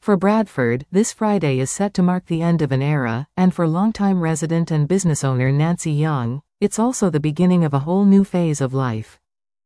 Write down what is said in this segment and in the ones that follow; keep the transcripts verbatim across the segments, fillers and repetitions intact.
For Bradford, this Friday is set to mark the end of an era, and for longtime resident and business owner Nancy Young, it's also the beginning of a whole new phase of life.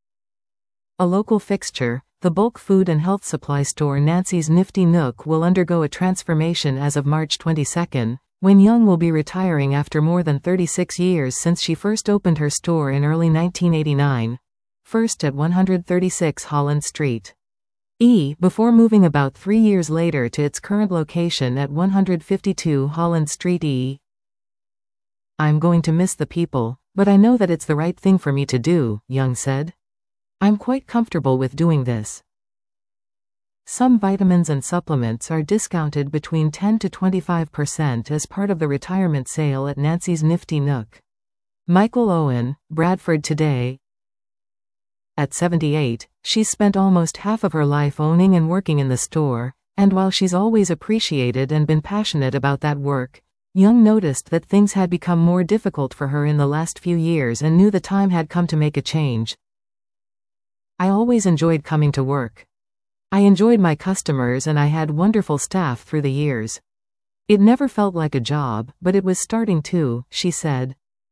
A local fixture, the bulk food and health supply store Nancy's Nifty Nook will undergo a transformation as of March twenty-second, when Young will be retiring after more than thirty-six years since she first opened her store in early nineteen eighty-nine, first at one thirty-six Holland Street E, before moving about three years later to its current location at one fifty-two Holland Street E. "I'm going to miss the people, but I know that it's the right thing for me to do," Young said. "I'm quite comfortable with doing this." Some vitamins and supplements are discounted between ten to twenty-five percent as part of the retirement sale at Nancy's Nifty Nook. Michael Owen, Bradford Today. At seventy-eight, she's spent almost half of her life owning and working in the store, and while she's always appreciated and been passionate about that work, Young noticed that things had become more difficult for her in the last few years and knew the time had come to make a change. "I always enjoyed coming to work. I enjoyed my customers and I had wonderful staff through the years. It never felt like a job, but it was starting to," she said.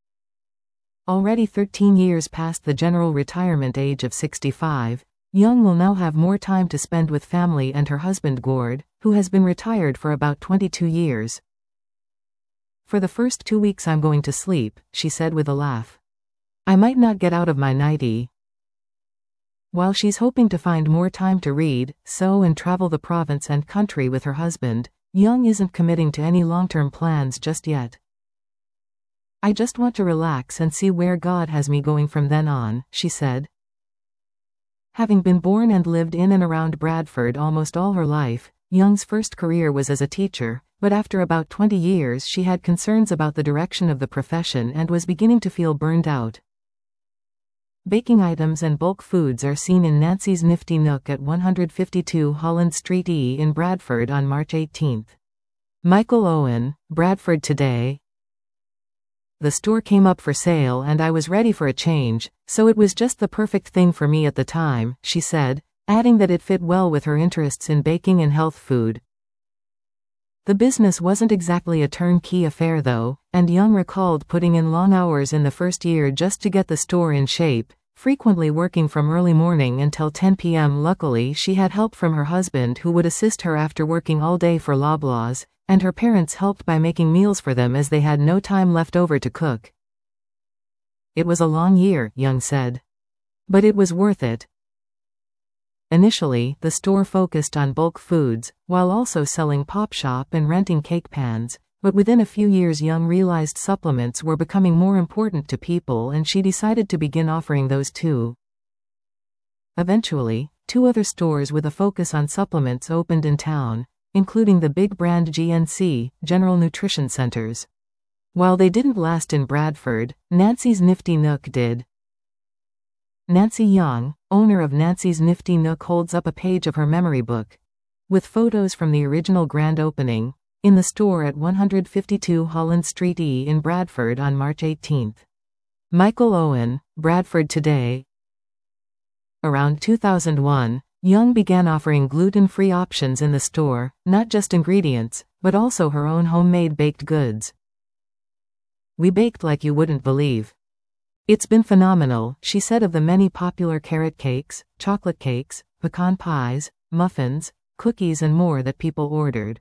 Already thirteen years past the general retirement age of sixty-five, Young will now have more time to spend with family and her husband Gord, who has been retired for about twenty-two years. "For the first two weeks I'm going to sleep," she said with a laugh. "I might not get out of my nightie." While she's hoping to find more time to read, sew and travel the province and country with her husband, Young isn't committing to any long-term plans just yet. "I just want to relax and see where God has me going from then on," she said. Having been born and lived in and around Bradford almost all her life, Young's first career was as a teacher, but after about twenty years she had concerns about the direction of the profession and was beginning to feel burned out. Baking items and bulk foods are seen in Nancy's Nifty Nook at one fifty-two Holland Street E in Bradford on March eighteenth. Michael Owen, Bradford Today. "The store came up for sale and I was ready for a change, so it was just the perfect thing for me at the time," she said, adding that it fit well with her interests in baking and health food. The business wasn't exactly a turnkey affair though, and Young recalled putting in long hours in the first year just to get the store in shape, frequently working from early morning until ten p m Luckily she had help from her husband who would assist her after working all day for Loblaws, and her parents helped by making meals for them as they had no time left over to cook. "It was a long year," Young said. "But it was worth it." Initially, the store focused on bulk foods, while also selling Pop Shop and renting cake pans, but within a few years Young realized supplements were becoming more important to people and she decided to begin offering those too. Eventually, two other stores with a focus on supplements opened in town, including the big brand G N C, General Nutrition Centers. While they didn't last in Bradford, Nancy's Nifty Nook did. Nancy Young, owner of Nancy's Nifty Nook, holds up a page of her memory book, with photos from the original grand opening, in the store at one fifty-two Holland Street E in Bradford on March eighteenth. Michael Owen, Bradford Today. Around two thousand one, Young began offering gluten-free options in the store, not just ingredients, but also her own homemade baked goods. "We baked like you wouldn't believe. It's been phenomenal," she said of the many popular carrot cakes, chocolate cakes, pecan pies, muffins, cookies and more that people ordered.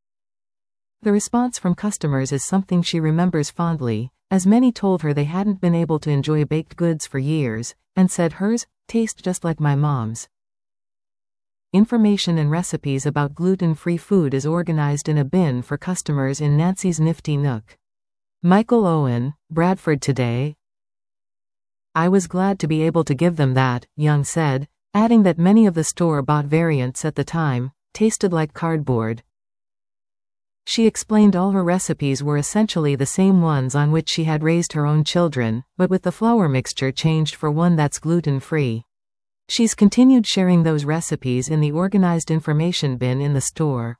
The response from customers is something she remembers fondly, as many told her they hadn't been able to enjoy baked goods for years, and said hers taste just like my mom's. Information and recipes about gluten-free food is organized in a bin for customers in Nancy's Nifty Nook. Michael Owen, Bradford Today. "I was glad to be able to give them that," Young said, adding that many of the store-bought variants at the time tasted like cardboard. She explained all her recipes were essentially the same ones on which she had raised her own children, but with the flour mixture changed for one that's gluten-free. She's continued sharing those recipes in the organized information bin in the store.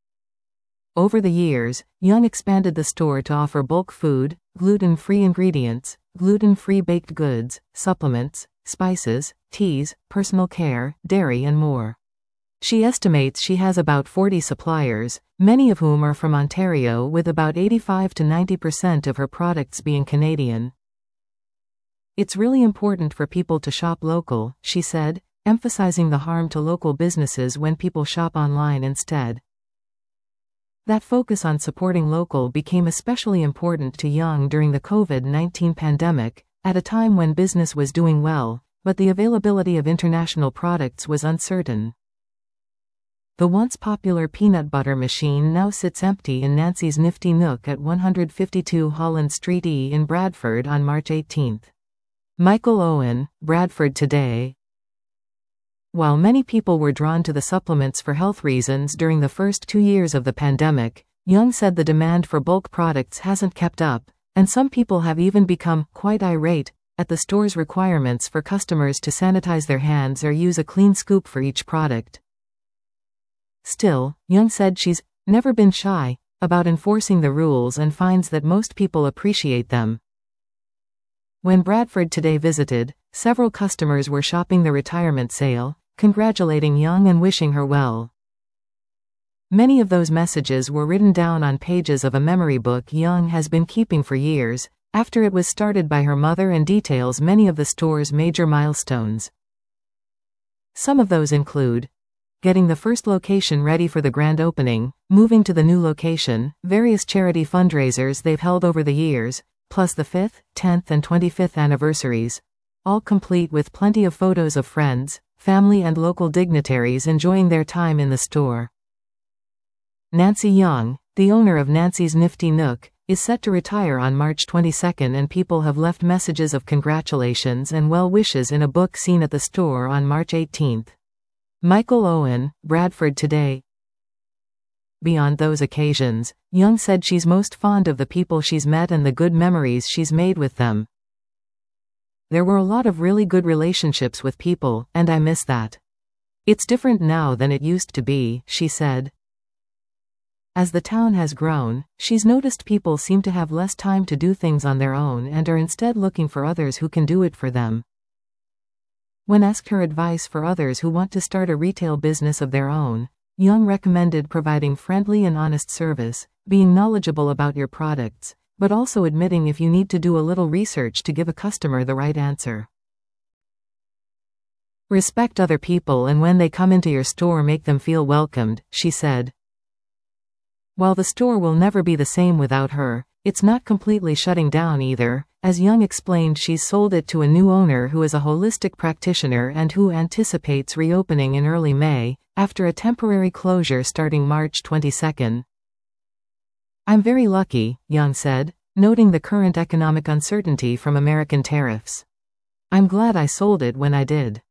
Over the years, Young expanded the store to offer bulk food, gluten-free ingredients, gluten-free baked goods, supplements, spices, teas, personal care, dairy and more. She estimates she has about forty suppliers, many of whom are from Ontario, with about eighty-five to ninety percent of her products being Canadian. It's really important for people to shop local, she said, emphasizing the harm to local businesses when people shop online instead. That focus on supporting local became especially important to Young during the COVID nineteen pandemic, at a time when business was doing well, but the availability of international products was uncertain. The once popular peanut butter machine now sits empty in Nancy's nifty nook at one fifty-two Holland Street E in Bradford on March eighteenth. Michael Owen, Bradford Today. While many people were drawn to the supplements for health reasons during the first two years of the pandemic, Young said the demand for bulk products hasn't kept up, and some people have even become quite irate at the store's requirements for customers to sanitize their hands or use a clean scoop for each product. Still, Young said she's never been shy about enforcing the rules and finds that most people appreciate them. When Bradford Today visited, several customers were shopping the retirement sale, congratulating Young and wishing her well. Many of those messages were written down on pages of a memory book Young has been keeping for years, after it was started by her mother, and details many of the store's major milestones. Some of those include getting the first location ready for the grand opening, moving to the new location, various charity fundraisers they've held over the years, plus the fifth, tenth and twenty-fifth anniversaries, all complete with plenty of photos of friends, family and local dignitaries enjoying their time in the store. Nancy Young, the owner of Nancy's Nifty Nook, is set to retire on March twenty-second, and people have left messages of congratulations and well wishes in a book seen at the store on March eighteenth. Michael Owen, Bradford Today. Beyond those occasions, Young said she's most fond of the people she's met and the good memories she's made with them. There were a lot of really good relationships with people, and I miss that. It's different now than it used to be, she said. As the town has grown, she's noticed people seem to have less time to do things on their own and are instead looking for others who can do it for them. When asked her advice for others who want to start a retail business of their own, Young recommended providing friendly and honest service, being knowledgeable about your products, but also admitting if you need to do a little research to give a customer the right answer. Respect other people, and when they come into your store, make them feel welcomed, she said. While the store will never be the same without her, it's not completely shutting down either. As Young explained, she's sold it to a new owner who is a holistic practitioner and who anticipates reopening in early May, after a temporary closure starting March twenty-second. I'm very lucky, Young said, noting the current economic uncertainty from American tariffs. I'm glad I sold it when I did.